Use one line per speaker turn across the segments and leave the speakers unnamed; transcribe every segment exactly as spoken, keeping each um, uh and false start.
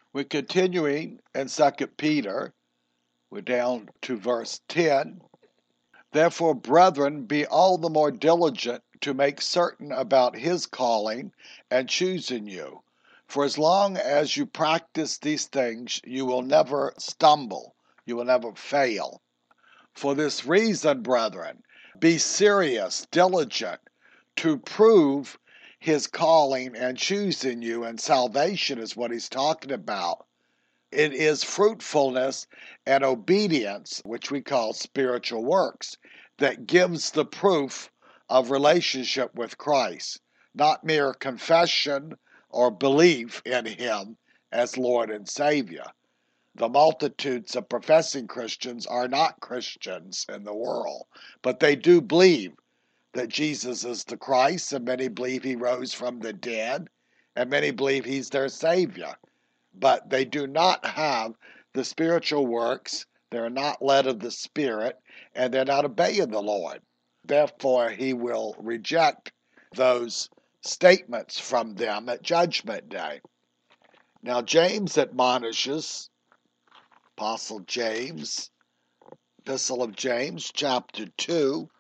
We're continuing in Second Peter. We're down to verse ten. Therefore, brethren, be all the more diligent to make certain about his calling and choosing you. For as long as you practice these things, you will never stumble. You will never fail. For this reason, brethren, be serious, diligent, to prove his calling and choosing you, and salvation is what he's talking about. It is fruitfulness and obedience, which we call spiritual works, that gives the proof of relationship with Christ, not mere confession or belief in him as Lord and Savior. The multitudes of professing Christians are not Christians in the world, but they do believe that Jesus is the Christ, and many believe he rose from the dead, and many believe he's their Savior. But they do not have the spiritual works, they're not led of the Spirit, and they're not obeying the Lord. Therefore, he will reject those statements from them at Judgment Day. Now, James admonishes, Apostle James, Epistle of James, chapter two.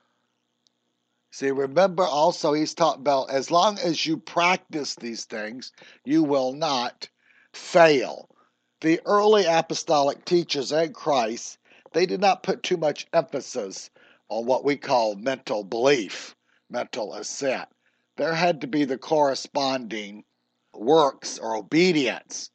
See, remember also he's talking about as long as you practice these things, you will not fail. The early apostolic teachers and Christ, they did not put too much emphasis on what we call mental belief, mental assent. There had to be the corresponding works or obedience.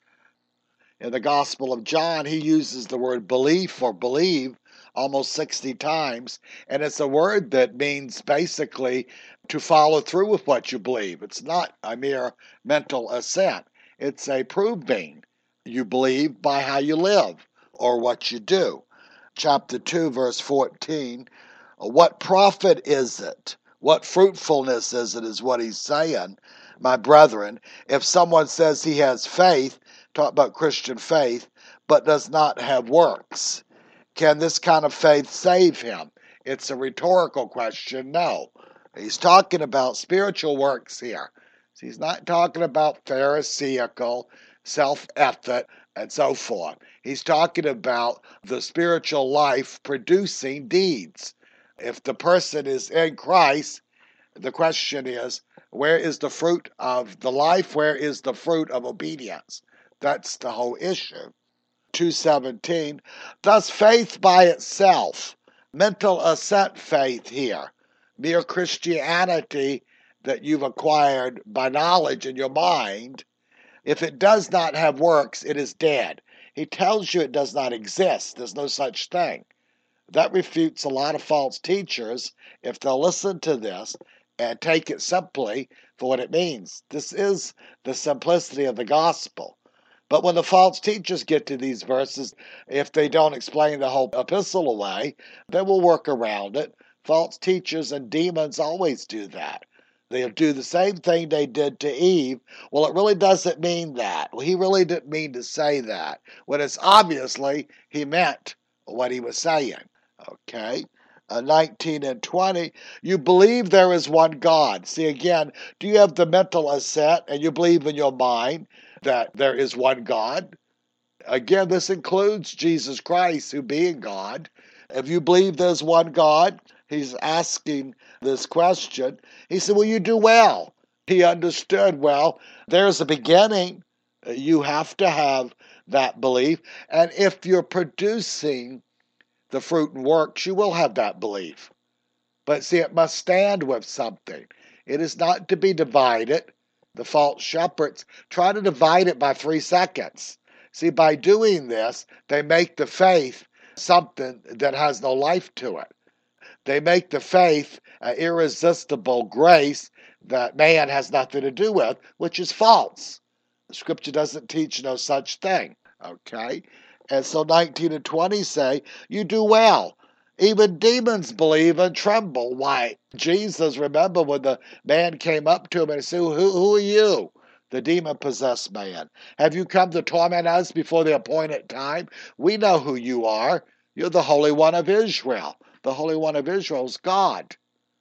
In the Gospel of John, he uses the word belief or believe almost sixty times, and it's a word that means basically to follow through with what you believe. It's not a mere mental assent. It's a proving you believe by how you live or what you do. Chapter two, verse fourteen, what profit is it? What fruitfulness is it is what he's saying, my brethren. If someone says he has faith, talk about Christian faith, but does not have works, can this kind of faith save him? It's a rhetorical question. No. He's talking about spiritual works here. He's not talking about pharisaical, self-effort, and so forth. He's talking about the spiritual life producing deeds. If the person is in Christ, the question is, where is the fruit of the life? Where is the fruit of obedience? That's the whole issue. two seventeen, thus faith by itself, mental assent faith here, mere Christianity that you've acquired by knowledge in your mind, if it does not have works, it is dead. He tells you it does not exist. There's no such thing. That refutes a lot of false teachers if they'll listen to this and take it simply for what it means. This is the simplicity of the gospel. But when the false teachers get to these verses, if they don't explain the whole epistle away, they will work around it. False teachers and demons always do that. They'll do the same thing they did to Eve. Well, it really doesn't mean that. Well, he really didn't mean to say that, when it's obviously he meant what he was saying. Okay? Uh, nineteen and twenty, you believe there is one God. See, again, do you have the mental assent and you believe in your mind that there is one God? Again, this includes Jesus Christ, who being God. If you believe there's one God, he's asking this question. He said, well, you do well. He understood, well, there's a beginning. You have to have that belief. And if you're producing the fruit and works, you will have that belief. But see, it must stand with something. It is not to be divided. The false shepherds try to divide it by three seconds. See, by doing this, they make the faith something that has no life to it. They make the faith an irresistible grace that man has nothing to do with, which is false. The scripture doesn't teach no such thing. Okay? And so nineteen and twenty say, you do well. Even demons believe and tremble. Why? Jesus, remember when the man came up to him and said, who, who are you? The demon-possessed man. Have you come to torment us before the appointed time? We know who you are. You're the Holy One of Israel. The Holy One of Israel is God.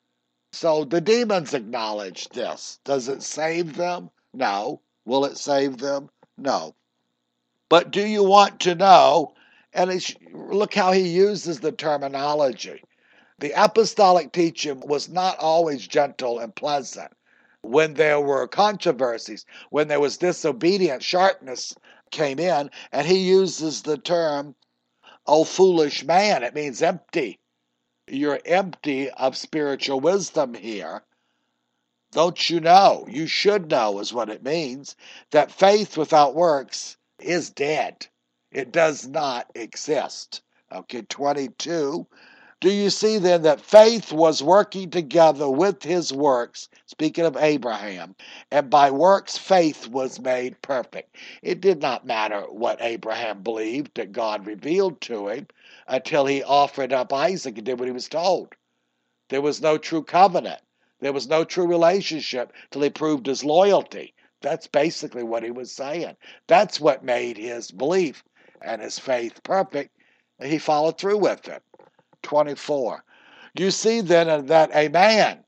So the demons acknowledge this. Does it save them? No. Will it save them? No. But do you want to know? And it's, look how he uses the terminology. The apostolic teaching was not always gentle and pleasant. When there were controversies, when there was disobedience, sharpness came in, and he uses the term, "O foolish man." It means empty. You're empty of spiritual wisdom here. Don't you know? You should know is what it means, that faith without works is dead. It does not exist. Okay, twenty-two. Do you see then that faith was working together with his works, speaking of Abraham, and by works faith was made perfect. It did not matter what Abraham believed that God revealed to him until he offered up Isaac and did what he was told. There was no true covenant. There was no true relationship till he proved his loyalty. That's basically what he was saying. That's what made his belief and his faith perfect. He followed through with it. twenty-four. You see then that a man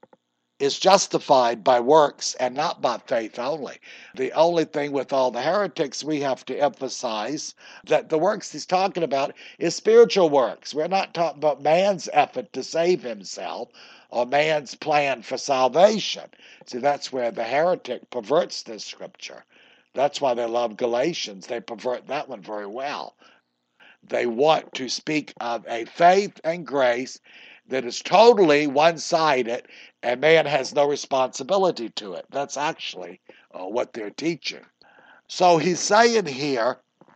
is justified by works and not by faith only. The only thing with all the heretics we have to emphasize that the works he's talking about is spiritual works. We're not talking about man's effort to save himself or man's plan for salvation. See, that's where the heretic perverts this scripture. That's why they love Galatians. They pervert that one very well. They want to speak of a faith and grace that is totally one-sided and man has no responsibility to it. That's actually uh, what they're teaching. So he's saying here,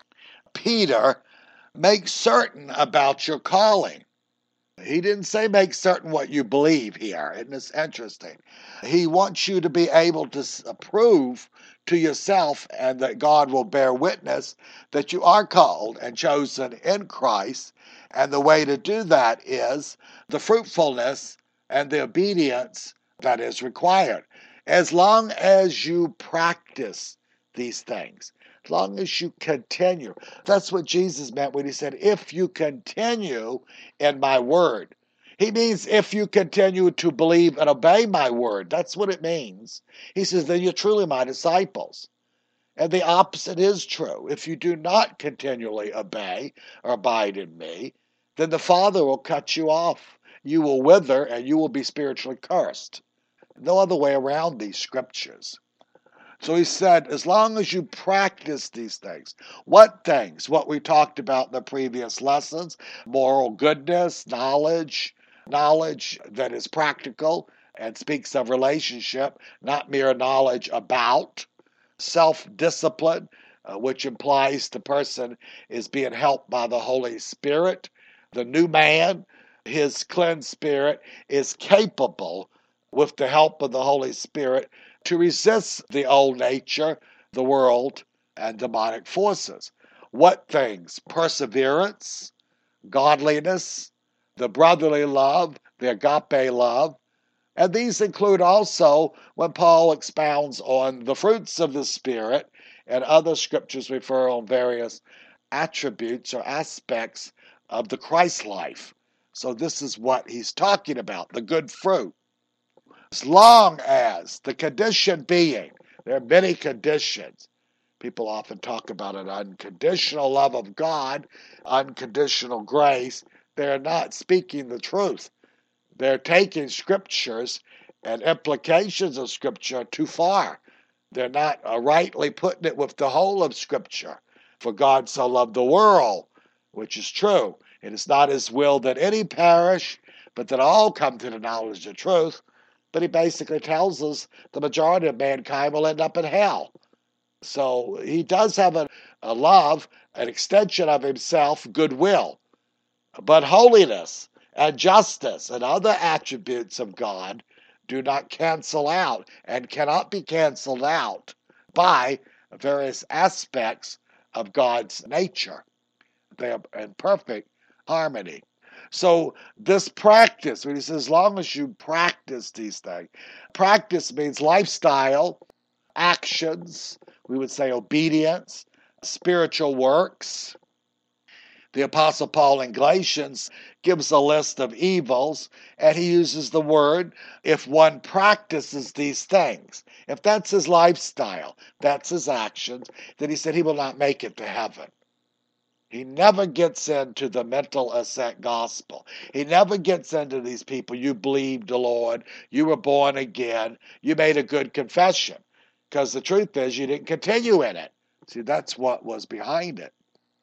Peter, make certain about your calling. He didn't say make certain what you believe here. Isn't this interesting? He wants you to be able to prove to yourself and that God will bear witness that you are called and chosen in Christ. And the way to do that is the fruitfulness and the obedience that is required. As long as you practice these things, as long as you continue. That's what Jesus meant when he said, if you continue in my word. He means if you continue to believe and obey my word. That's what it means. He says, then you're truly my disciples. And the opposite is true. If you do not continually obey or abide in me, then the Father will cut you off. You will wither and you will be spiritually cursed. No other way around these scriptures. So he said, as long as you practice these things. What things? What we talked about in the previous lessons. Moral goodness, knowledge, knowledge that is practical and speaks of relationship, not mere knowledge about. Self-discipline, uh, which implies the person is being helped by the Holy Spirit. The new man, his cleansed spirit, is capable, with the help of the Holy Spirit, to resist the old nature, the world, and demonic forces. What things? Perseverance, godliness, the brotherly love, the agape love. And these include also when Paul expounds on the fruits of the Spirit, and other scriptures refer on various attributes or aspects of the Christ life. So this is what he's talking about, the good fruit. As long as the condition being, there are many conditions. People often talk about an unconditional love of God, unconditional grace. They're not speaking the truth. They're taking scriptures and implications of scripture too far. They're not uh, rightly putting it with the whole of scripture. For God so loved the world, which is true. It is not his will that any perish, but that all come to the knowledge of the truth. But he basically tells us the majority of mankind will end up in hell. So he does have a, a love, an extension of himself, goodwill. But holiness and justice and other attributes of God do not cancel out and cannot be canceled out by various aspects of God's nature. They are in perfect harmony. So this practice, when he says, as long as you practice these things, practice means lifestyle, actions, we would say obedience, spiritual works. The Apostle Paul in Galatians gives a list of evils, and he uses the word, if one practices these things. If that's his lifestyle, that's his actions, then he said he will not make it to heaven. He never gets into the mental assent gospel. He never gets into these people, you believed the Lord, you were born again, you made a good confession. Because the truth is, you didn't continue in it. See, that's what was behind it.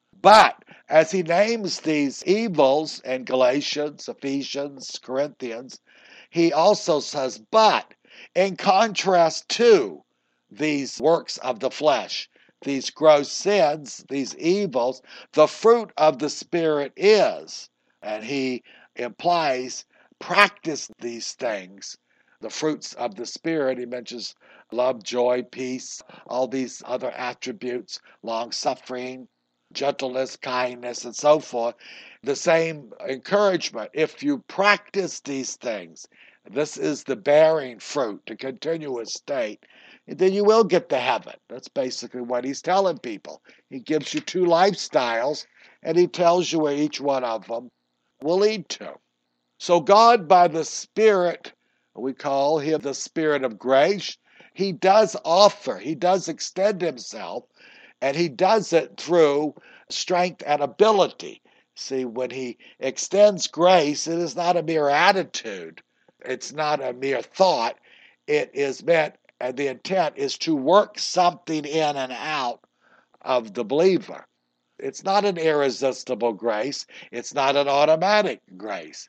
But as he names these evils in Galatians, Ephesians, Corinthians, he also says, but in contrast to these works of the flesh, these gross sins, these evils, the fruit of the Spirit is, and he implies, practice these things. The fruits of the Spirit, he mentions love, joy, peace, all these other attributes, long-suffering, gentleness, kindness, and so forth. The same encouragement. If you practice these things, this is the bearing fruit, the continuous state, then you will get to heaven. That's basically what he's telling people. He gives you two lifestyles, and he tells you where each one of them will lead to. So God, by the Spirit, we call him the Spirit of grace, he does offer, he does extend himself, and he does it through strength and ability. See, when he extends grace, it is not a mere attitude. It's not a mere thought. It is meant, and the intent is to work something in and out of the believer. It's not an irresistible grace. It's not an automatic grace.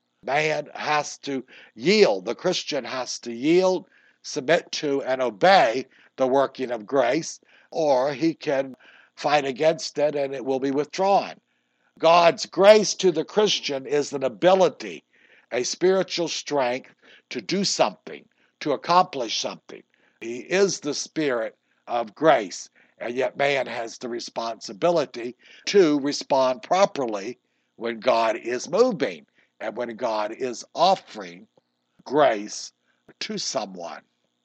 Man has to yield. The Christian has to yield, submit to, and obey the working of grace, or he can fight against it and it will be withdrawn. God's grace to the Christian is an ability, a spiritual strength to do something, to accomplish something. He is the Spirit of grace, and yet man has the responsibility to respond properly when God is moving and when God is offering grace to someone.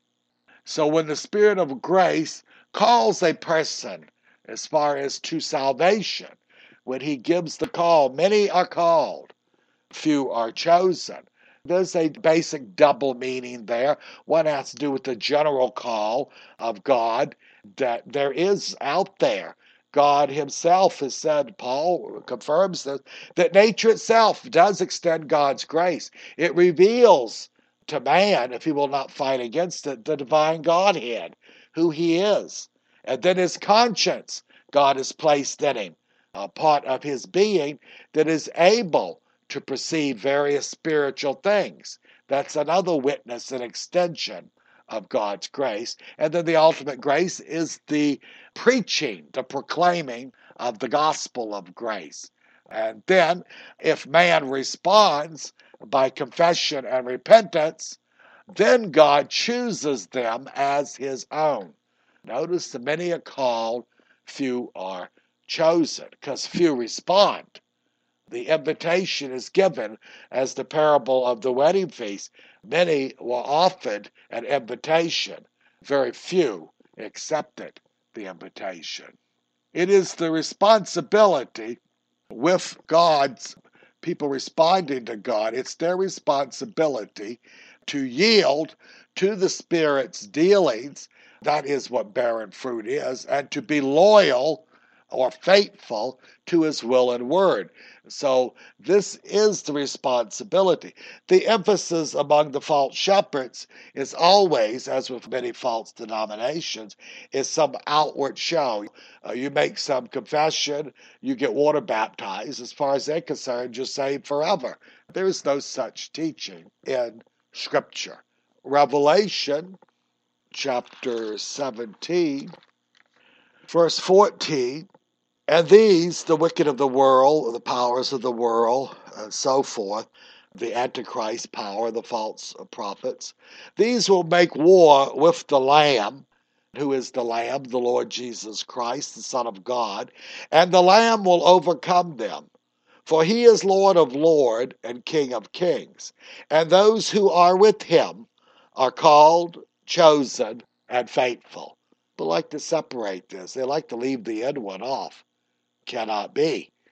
So when the Spirit of grace calls a person as far as to salvation, when he gives the call, many are called, few are chosen. There's a basic double meaning there. One has to do with the general call of God that there is out there. God himself has said, Paul confirms this, that nature itself does extend God's grace. It reveals to man, if he will not fight against it, the divine Godhead, who he is. And then his conscience, God has placed in him, a part of his being that is able to perceive various spiritual things. That's another witness and extension of God's grace. And then the ultimate grace is the preaching, the proclaiming of the gospel of grace. And then, if man responds by confession and repentance, then God chooses them as his own. Notice that many are called, few are chosen, because few respond. The invitation is given as the parable of the wedding feast. Many were offered an invitation. Very few accepted the invitation. It is the responsibility with God's people responding to God. It's their responsibility to yield to the Spirit's dealings. That is what barren fruit is, and to be loyal or faithful to his will and word. So this is the responsibility. The emphasis among the false shepherds is always, as with many false denominations, is some outward show. Uh, you make some confession, you get water baptized. As far as they're concerned, you're saved forever. There is no such teaching in Scripture. Revelation chapter seventeen, verse fourteen, and these, the wicked of the world, the powers of the world, and so forth, the Antichrist power, the false prophets, these will make war with the Lamb, who is the Lamb, the Lord Jesus Christ, the Son of God, and the Lamb will overcome them. For he is Lord of lords and King of kings, and those who are with him are called, chosen, and faithful. People like to separate this. They like to leave the end one off. Cannot be.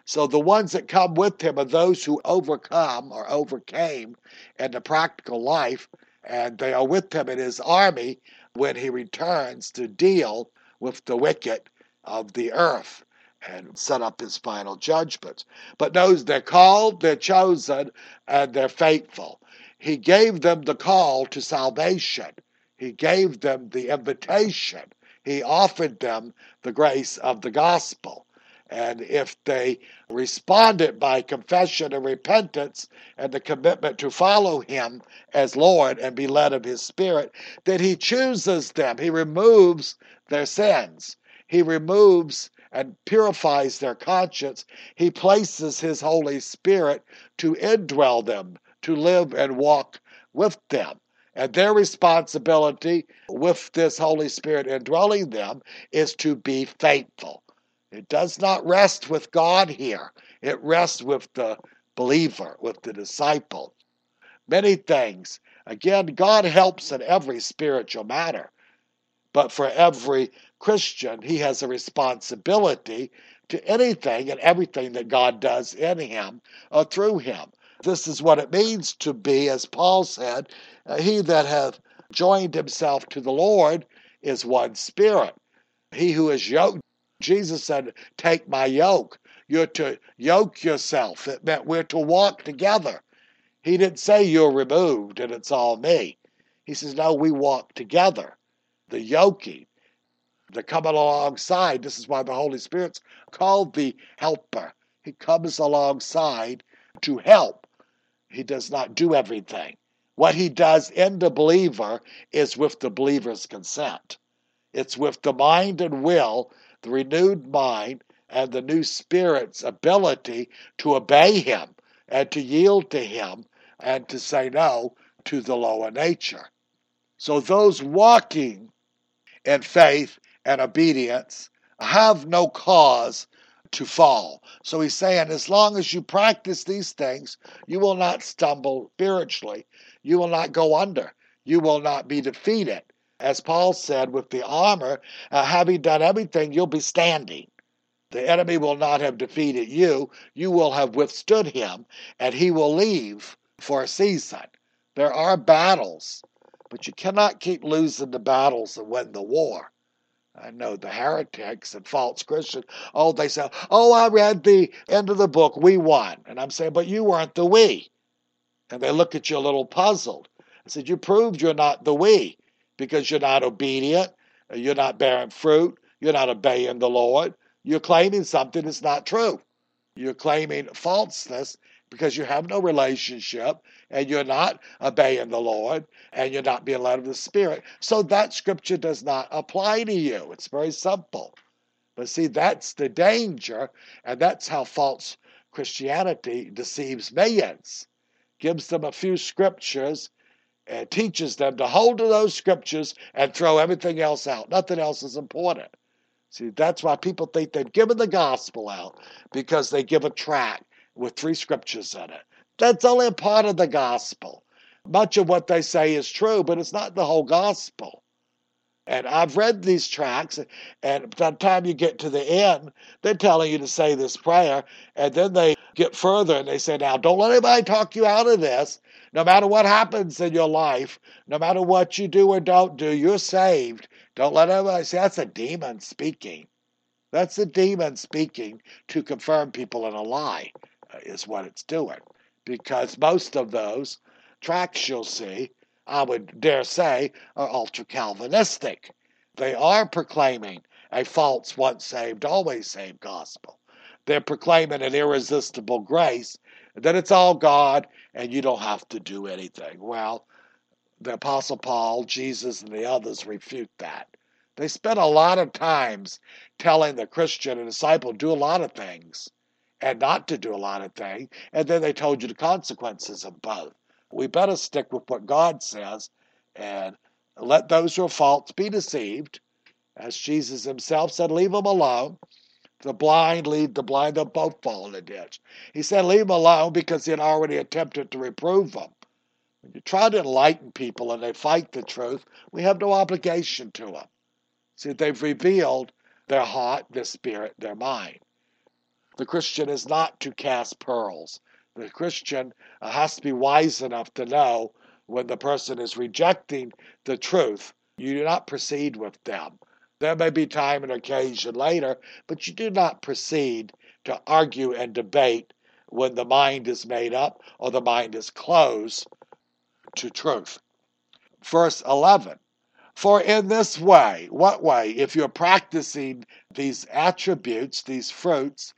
So the ones that come with him are those who overcome or overcame in the practical life, and they are with him in his army when he returns to deal with the wicked of the earth and set up his final judgments. But knows they're called, they're chosen, and they're faithful. He gave them the call to salvation. He gave them the invitation. He offered them the grace of the gospel. And if they responded by confession and repentance and the commitment to follow him as Lord and be led of his Spirit, then he chooses them. He removes their sins. He removes and purifies their conscience. He places his Holy Spirit to indwell them, to live and walk with them. And their responsibility with this Holy Spirit indwelling them is to be faithful. It does not rest with God here. It rests with the believer, with the disciple. Many things. Again, God helps in every spiritual matter. But for every Christian, he has a responsibility to anything and everything that God does in him or through him. This is what it means to be, as Paul said, uh, he that hath joined himself to the Lord is one spirit. He who is yoked, Jesus said, take my yoke. You're to yoke yourself. It meant we're to walk together. He didn't say you're removed and it's all me. He says, no, we walk together. The yoking, the coming alongside. This is why the Holy Spirit's called the helper. He comes alongside to help. He does not do everything. What he does in the believer is with the believer's consent. It's with the mind and will, the renewed mind, and the new spirit's ability to obey him and to yield to him and to say no to the lower nature. So those walking in faith and obedience have no cause to fall. So he's saying, as long as you practice these things, you will not stumble spiritually. You will not go under. You will not be defeated. As Paul said, with the armor, uh, having done everything, you'll be standing. The enemy will not have defeated you. You will have withstood him, and he will leave for a season. There are battles, but you cannot keep losing the battles and win the war. I know the heretics and false Christians, oh, they say, oh, I read the end of the book, we won. And I'm saying, but you weren't the we. And they look at you a little puzzled. I said, you proved you're not the we because you're not obedient, you're not bearing fruit, you're not obeying the Lord. You're claiming something that's not true. You're claiming falseness because you have no relationship and you're not obeying the Lord and you're not being led of the Spirit. So that scripture does not apply to you. It's very simple. But see, that's the danger, and that's how false Christianity deceives millions. Gives them a few scriptures and teaches them to hold to those scriptures and throw everything else out. Nothing else is important. See, that's why people think they've given the gospel out, because they give a tract with three scriptures in it. That's only a part of the gospel. Much of what they say is true, but it's not the whole gospel. And I've read these tracts, and by the time you get to the end, they're telling you to say this prayer, and then they get further and they say, now, don't let anybody talk you out of this. No matter what happens in your life, no matter what you do or don't do, you're saved. Don't let anybody say, that's a demon speaking. That's a demon speaking to confirm people in a lie, uh, is what it's doing. Because most of those tracts you'll see, I would dare say, are ultra-Calvinistic. They are proclaiming a false, once saved, always saved gospel. They're proclaiming an irresistible grace, that it's all God and you don't have to do anything. Well, the Apostle Paul, Jesus, and the others refute that. They spend a lot of times telling the Christian and disciple to do a lot of things and not to do a lot of things, and then they told you the consequences of both. We better stick with what God says and let those who are false be deceived. As Jesus himself said, leave them alone. The blind lead the blind, they'll both fall in the ditch. He said leave them alone because he had already attempted to reprove them. When you try to enlighten people and they fight the truth, we have no obligation to them. See, they've revealed their heart, their spirit, their mind. The Christian is not to cast pearls. The Christian uh, has to be wise enough to know when the person is rejecting the truth, you do not proceed with them. There may be time and occasion later, but you do not proceed to argue and debate when the mind is made up or the mind is closed to truth. Verse eleven, for in this way, what way? If you're practicing these attributes, these fruits,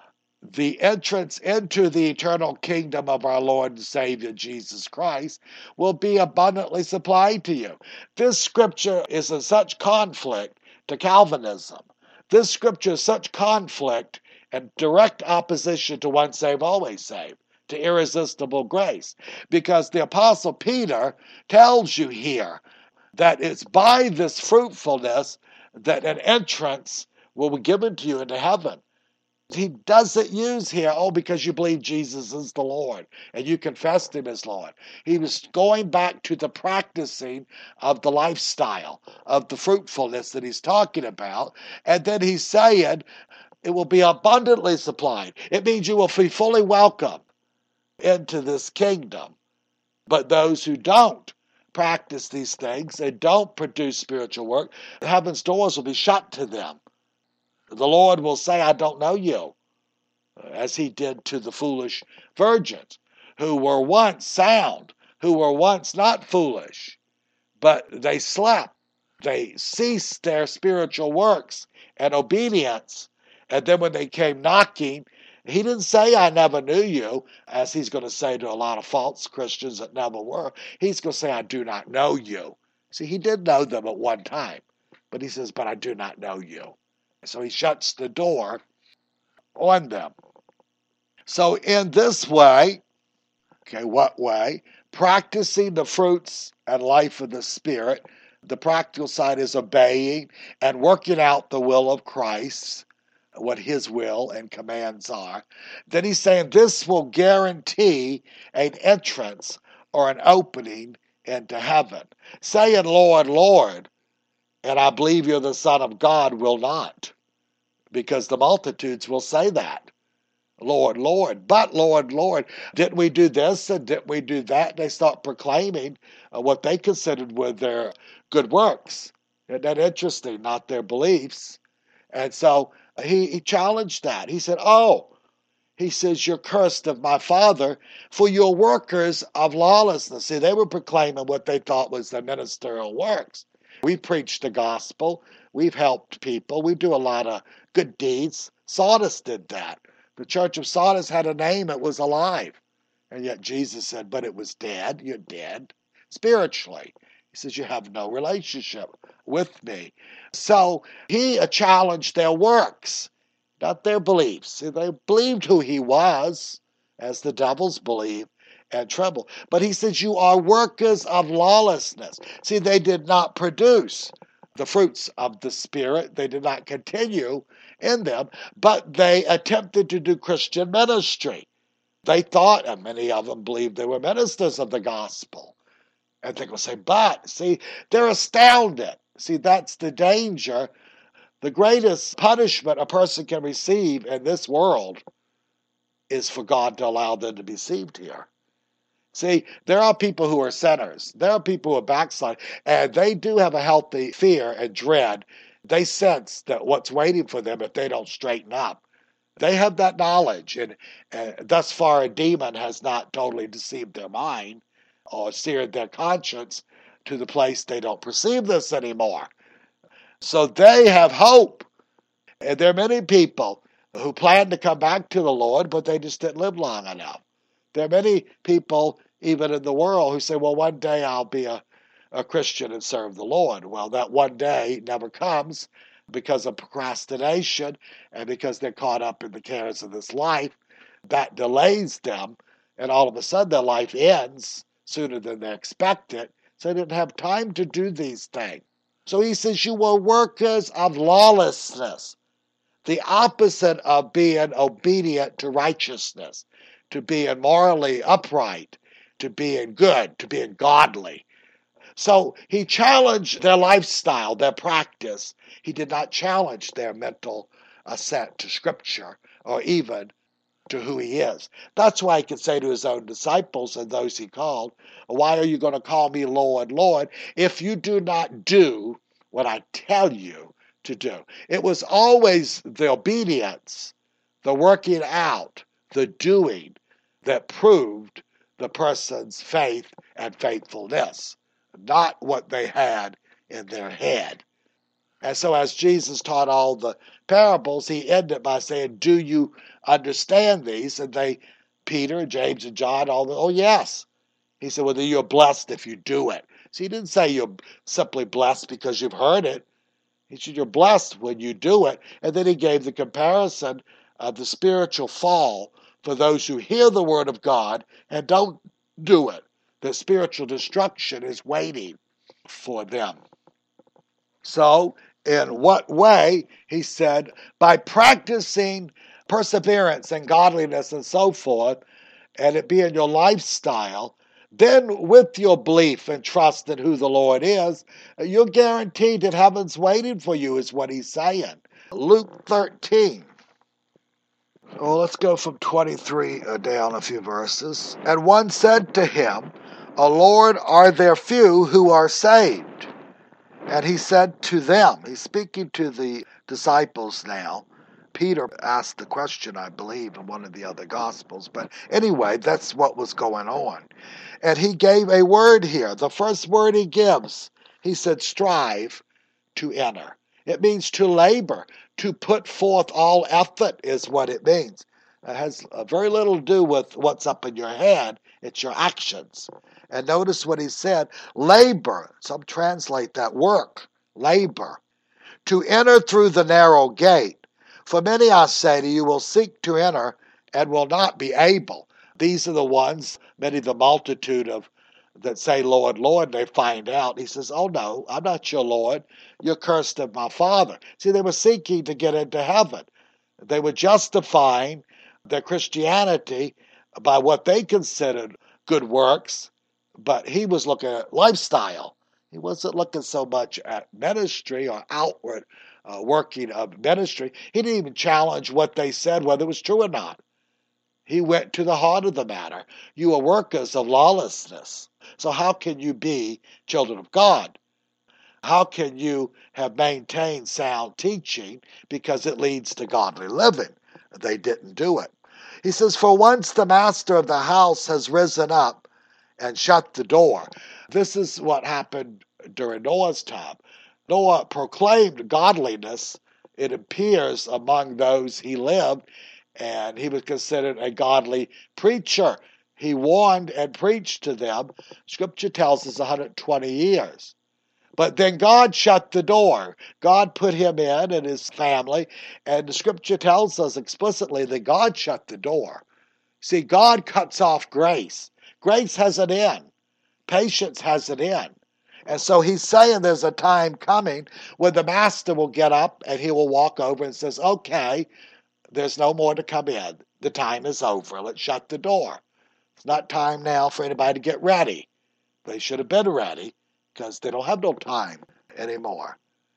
the entrance into the eternal kingdom of our Lord and Savior Jesus Christ will be abundantly supplied to you. This scripture is in such conflict to Calvinism. This scripture is such conflict and direct opposition to once saved, always saved, to irresistible grace. Because the Apostle Peter tells you here that it's by this fruitfulness that an entrance will be given to you into heaven. He doesn't use here, oh, because you believe Jesus is the Lord and you confessed him as Lord. He was going back to the practicing of the lifestyle, of the fruitfulness that he's talking about. And then he's saying it will be abundantly supplied. It means you will be fully welcome into this kingdom. But those who don't practice these things and don't produce spiritual work, heaven's doors will be shut to them. The Lord will say, I don't know you, as he did to the foolish virgins, who were once sound, who were once not foolish, but they slept. They ceased their spiritual works and obedience. And then when they came knocking, he didn't say, I never knew you, as he's going to say to a lot of false Christians that never were. He's going to say, I do not know you. See, he did know them at one time, but he says, but I do not know you. So he shuts the door on them. So in this way, okay, what way? Practicing the fruits and life of the Spirit. The practical side is obeying and working out the will of Christ, what his will and commands are. Then he's saying this will guarantee an entrance or an opening into heaven. Saying, Lord, Lord, and I believe you're the Son of God will not, because the multitudes will say that. Lord, Lord, but Lord, Lord, didn't we do this and didn't we do that? They start proclaiming uh, what they considered were their good works. Isn't that interesting? Not their beliefs. And so he, he challenged that. He said, oh, he says, you're cursed of my Father, for you're workers of lawlessness. See, they were proclaiming what they thought was their ministerial works. We preach the gospel. We've helped people. We do a lot of good deeds. Sardis did that. The church of Sardis had a name. It was alive. And yet Jesus said, but it was dead. You're dead spiritually. He says, you have no relationship with me. So he challenged their works, not their beliefs. See, they believed who he was, as the devils believe and tremble. But he says, you are workers of lawlessness. See, they did not produce the fruits of the Spirit. They did not continue in them, but they attempted to do Christian ministry. They thought, and many of them believed they were ministers of the gospel. And they will say, but, see, they're astounded. See, that's the danger. The greatest punishment a person can receive in this world is for God to allow them to be deceived here. See, there are people who are sinners. There are people who are backslide, and they do have a healthy fear and dread. They sense that what's waiting for them if they don't straighten up. They have that knowledge, and uh, thus far a demon has not totally deceived their mind or seared their conscience to the place they don't perceive this anymore. So they have hope. And there are many people who plan to come back to the Lord, but they just didn't live long enough. There are many people, even in the world, who say, well, one day I'll be a, a Christian and serve the Lord. Well, that one day never comes because of procrastination and because they're caught up in the cares of this life. That delays them, and all of a sudden their life ends sooner than they expect it, so they didn't have time to do these things. So he says, you were workers of lawlessness, the opposite of being obedient to righteousness, to being morally upright, to being good, to being godly. So he challenged their lifestyle, their practice. He did not challenge their mental assent to Scripture or even to who he is. That's why he could say to his own disciples and those he called, why are you going to call me Lord, Lord, if you do not do what I tell you to do? It was always the obedience, the working out, the doing that proved the person's faith and faithfulness, not what they had in their head. And so as Jesus taught all the parables, he ended by saying, do you understand these? And they, Peter, James, and John, all the, oh yes. He said, well, then you're blessed if you do it. So he didn't say you're simply blessed because you've heard it. He said you're blessed when you do it. And then he gave the comparison of the spiritual fall for those who hear the word of God and don't do it. The spiritual destruction is waiting for them. So, in what way? He said, by practicing perseverance and godliness and so forth, and it being your lifestyle, then with your belief and trust in who the Lord is, you're guaranteed that heaven's waiting for you, is what he's saying. Luke thirteen. Well, let's go from twenty-three down a few verses. And one said to him, O Lord, are there few who are saved? And he said to them, he's speaking to the disciples now. Peter asked the question, I believe, in one of the other Gospels. But anyway, that's what was going on. And he gave a word here. The first word he gives, he said, strive to enter. It means to labor, to put forth all effort is what it means. It has very little to do with what's up in your head. It's your actions. And notice what he said, labor. Some translate that work, labor. To enter through the narrow gate. For many, I say to you, will seek to enter and will not be able. These are the ones, many the multitude of that say, Lord, Lord, they find out. He says, oh no, I'm not your Lord. You're cursed of my Father. See, they were seeking to get into heaven. They were justifying their Christianity by what they considered good works, but he was looking at lifestyle. He wasn't looking so much at ministry or outward uh, working of ministry. He didn't even challenge what they said, whether it was true or not. He went to the heart of the matter. You are workers of lawlessness. So how can you be children of God? How can you have maintained sound teaching because it leads to godly living? They didn't do it. He says, for once the master of the house has risen up and shut the door. This is what happened during Noah's time. Noah proclaimed godliness, it appears, among those he lived, and he was considered a godly preacher. He warned and preached to them. Scripture tells us one hundred twenty years. But then God shut the door. God put him in and his family, and the Scripture tells us explicitly that God shut the door. See, God cuts off grace. Grace has an end. Patience has an end. And so he's saying there's a time coming when the master will get up and he will walk over and says, okay, there's no more to come in. The time is over. Let's shut the door. It's not time now for anybody to get ready. They should have been ready because they don't have no time anymore.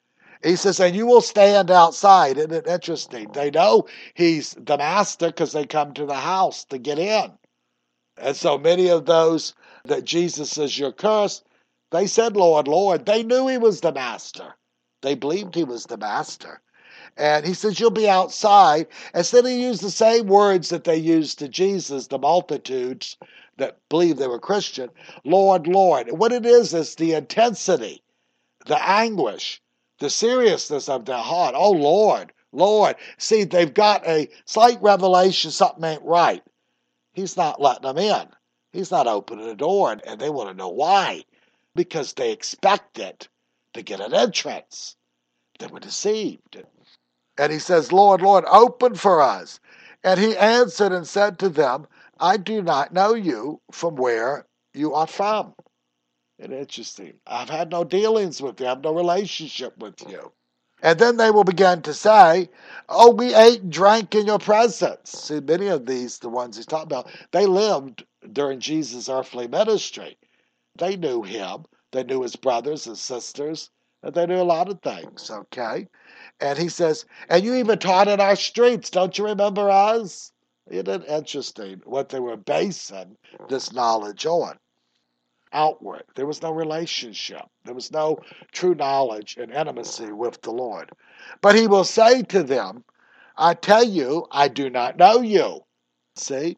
He says, and you will stand outside. Isn't it interesting? They know he's the master because they come to the house to get in. And so many of those that Jesus says, you're cursed, they said, Lord, Lord. They knew he was the master. They believed he was the master. And he says, you'll be outside. And then he used the same words that they used to Jesus, the multitudes that believed they were Christian. Lord, Lord. What it is is the intensity, the anguish, the seriousness of their heart. Oh, Lord, Lord. See, they've got a slight revelation something ain't right. He's not letting them in. He's not opening the door, and they want to know why. Because they expected to get an entrance. They were deceived. And he says, Lord, Lord, open for us. And he answered and said to them, I do not know you from where you are from. And interesting. I've had no dealings with you. I have no relationship with you. And then they will begin to say, oh, we ate and drank in your presence. See, many of these, the ones he's talking about, they lived during Jesus' earthly ministry. They knew him. They knew his brothers and sisters. And they knew a lot of things, okay? And he says, and you even taught in our streets. Don't you remember us? Isn't it interesting what they were basing this knowledge on? Outward. There was no relationship. There was no true knowledge and intimacy with the Lord. But he will say to them, I tell you, I do not know you. See?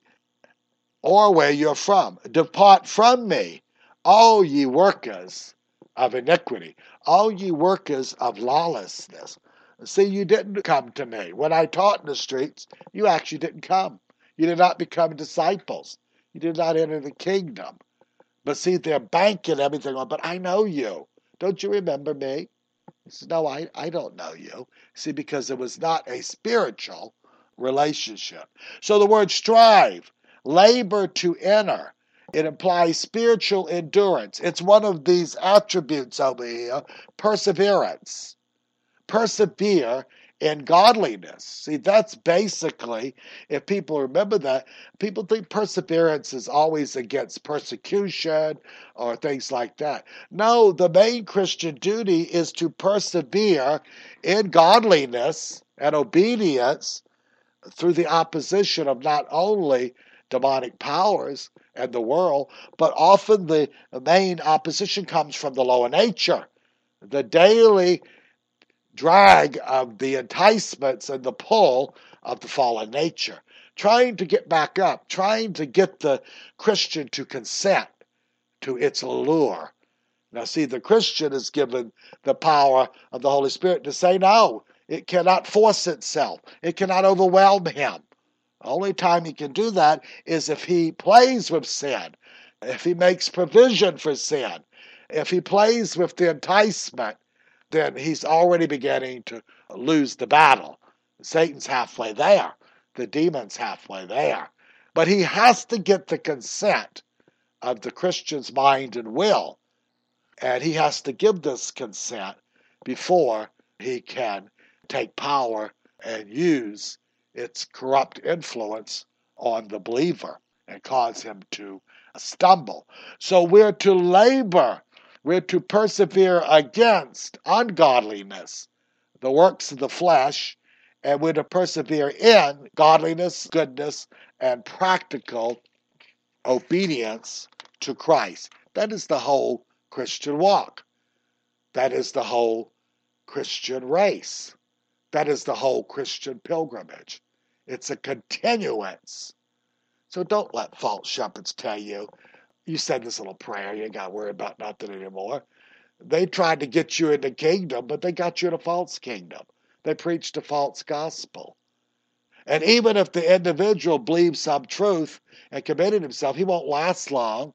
Or where you're from. Depart from me, all ye workers of iniquity, all ye workers of lawlessness. See, you didn't come to me. When I taught in the streets, you actually didn't come. You did not become disciples. You did not enter the kingdom. But see, they're banking everything on, but I know you. Don't you remember me? He says, no, I, I don't know you. See, because it was not a spiritual relationship. So the word strive, labor to enter, it implies spiritual endurance. It's one of these attributes over here, perseverance. Persevere in godliness. See, that's basically, if people remember that, people think perseverance is always against persecution or things like that. No, the main Christian duty is to persevere in godliness and obedience through the opposition of not only demonic powers and the world, but often the main opposition comes from the lower nature. The daily drag of the enticements and the pull of the fallen nature, trying to get back up, trying to get the Christian to consent to its allure. Now, see, the Christian is given the power of the Holy Spirit to say no. It cannot force itself. It cannot overwhelm him. The only time he can do that is if he plays with sin, if he makes provision for sin, if he plays with the enticement, then he's already beginning to lose the battle. Satan's halfway there. The demon's halfway there. But he has to get the consent of the Christian's mind and will. And he has to give this consent before he can take power and use its corrupt influence on the believer and cause him to stumble. So we're to labor. We're to persevere against ungodliness, the works of the flesh, and we're to persevere in godliness, goodness, and practical obedience to Christ. That is the whole Christian walk. That is the whole Christian race. That is the whole Christian pilgrimage. It's a continuance. So don't let false shepherds tell you, you said this little prayer, you ain't got to worry about nothing anymore. They tried to get you in the kingdom, but they got you in a false kingdom. They preached a false gospel. And even if the individual believes some truth and committed himself, he won't last long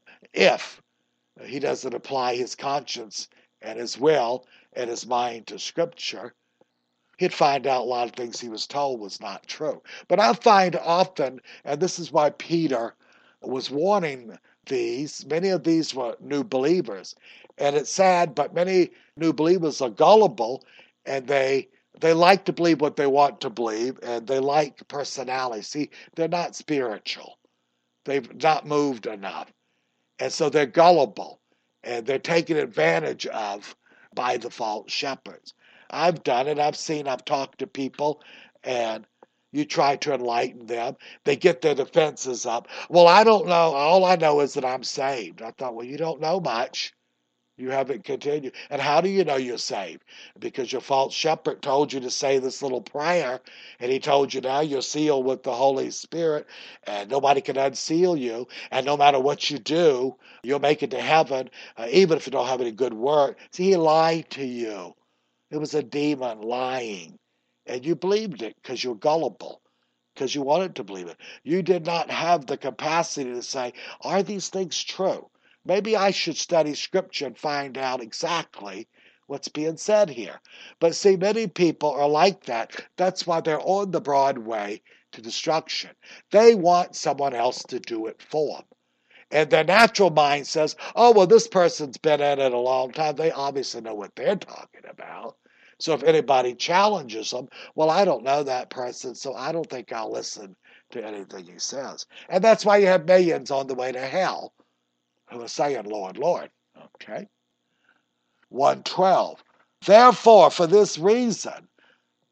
if he doesn't apply his conscience and his will and his mind to Scripture. He'd find out a lot of things he was told was not true. But I find often, and this is why Peter was warning these, many of these were new believers. And it's sad, but many new believers are gullible, and they they like to believe what they want to believe, and they like personality. See, they're not spiritual. They've not moved enough. And so they're gullible, and they're taken advantage of by the false shepherds. I've done it. I've seen, I've talked to people, and you try to enlighten them. They get their defenses up. Well, I don't know. All I know is that I'm saved. I thought, well, you don't know much. You haven't continued. And how do you know you're saved? Because your false shepherd told you to say this little prayer, and he told you now you're sealed with the Holy Spirit, and nobody can unseal you. And no matter what you do, you'll make it to heaven, uh, even if you don't have any good work. See, he lied to you. It was a demon lying. And you believed it because you're gullible, because you wanted to believe it. You did not have the capacity to say, are these things true? Maybe I should study Scripture and find out exactly what's being said here. But see, many people are like that. That's why they're on the broad way to destruction. They want someone else to do it for them. And their natural mind says, oh, well, this person's been in it a long time. They obviously know what they're talking about. So if anybody challenges them, well, I don't know that person, so I don't think I'll listen to anything he says. And that's why you have millions on the way to hell who are saying, Lord, Lord. Okay? one twelve. Therefore, for this reason,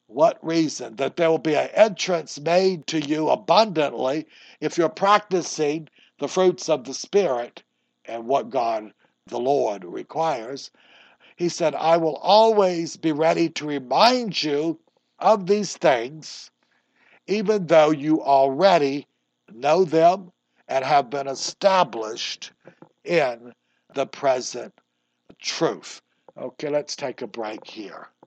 What reason? That there will be an entrance made to you abundantly if you're practicing the fruits of the Spirit and what God the Lord requires. He said, I will always be ready to remind you of these things, even though you already know them and have been established in the present truth. Okay, let's take a break here.